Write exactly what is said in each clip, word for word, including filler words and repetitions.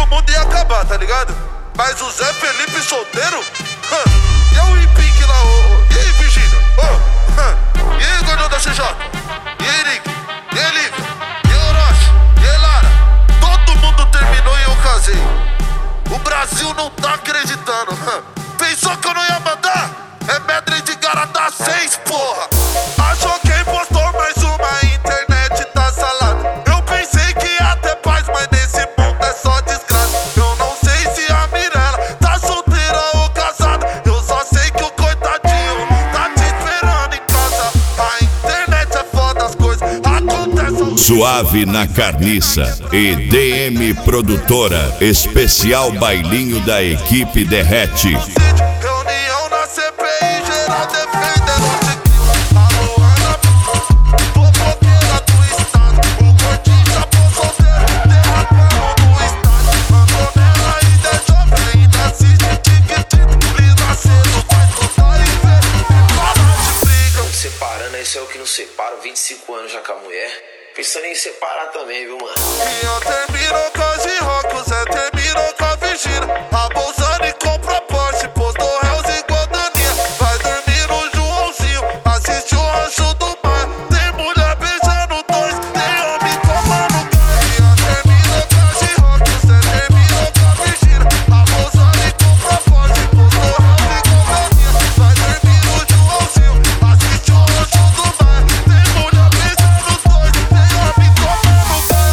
mundo ia acabar, tá ligado? Mas o Zé Felipe solteiro? Hã? E o Impink lá, ô? E aí, Virgínia? Ô? Hã? E aí, gordão da C J? E aí, Nick? E aí, Lívia? E aí, Orochi? E aí, Lara? Todo mundo terminou e eu casei. O Brasil não tá acreditando. Hã? Pensou que eu não ia mandar? É medley de Garota seis, porra. Achou que impostor, mais uma, internet tá salada. Eu pensei que ia ter paz, mas nesse mundo é só desgraça. Eu não sei se a Mirella tá solteira ou casada. Eu só sei que o coitadinho tá te esperando em casa. A internet é foda, as coisas acontecem. Suave na Carniça e D M Produtora, especial bailinho da equipe Derrete. Reunião na C P I, geral defendendo o Tiquinho. Alô, Ana, fofoqueira do estado. O gordinho chapou solteiro, derrapando no estádio. Mandou nela e deixou, ainda assiste Tiquitito. Lisa cedo, vai escutar e ver. Fala de briga. Não separando, esse é o que não separa. vinte e cinco anos já com a mulher. Pensando em separar também, viu, mano? Minha terminou com a G-Rock, o Zé terminou com a Virgínia. A Bolsani compra Porsche, postou réus igual Daninha. Vai dormir no Joãozinho, assiste o Rancho do Mar. Tem mulher beijando dois, tem homem tomando gás. Minha terminou com a G-Rock, o Zé terminou com a Virgínia. A Bolsani compra Porsche, postou réus igual Daninha. Vai dormir no Joãozinho, assiste o Rancho do Mar. Tem mulher beijando dois, tem homem tomando gás.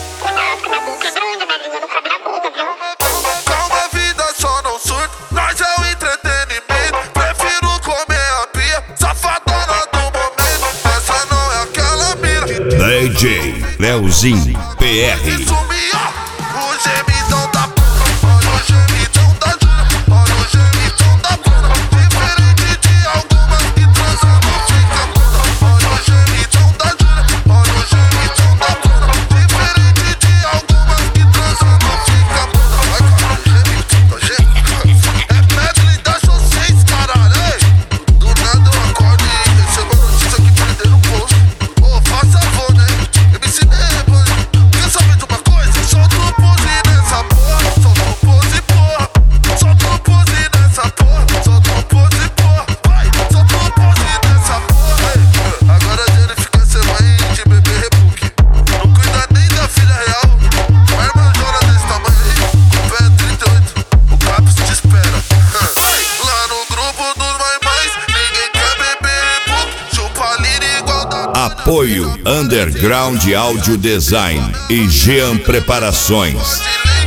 Calma, vida, só não surto. Nós é o entretenimento. Prefiro comer a pia, safadona do momento. Essa não é aquela mira. D J Leozinho P R. Sumia o gemidão da p***. Olha o gemidão da Júlia. Olha o gemidão da bunda. Diferente de algumas que transam não fica puta. Olha o gemidão da Júlia. Olha o gemidão da bunda. Diferente de algumas que transam não fica puta. Vai, cara, gemidão da gente. É medley da show seis, caralho. Ei, do nada eu acordo e recebo a notícia que prenderam o posto. Ô, faça favor, né? M C Nebas. Quer saber de uma coisa? Solta o pose nessa porra. Solta o pose, porra. Solta o pose nessa porra. Solta o pose, porra. Vai, solta o pose nessa porra. Ei, agora ele fica sem mãe de bebê rebook. Não cuida nem da filha real. Uma irmãzona desse tamanho aí, com pé trinta e oito. O Caps te espera. Vai, lá no grupo dos mães, ninguém quer beber rebook. Chupa lira igual da. Apoio Underground Audio Design e Jean Preparações. Silêncio.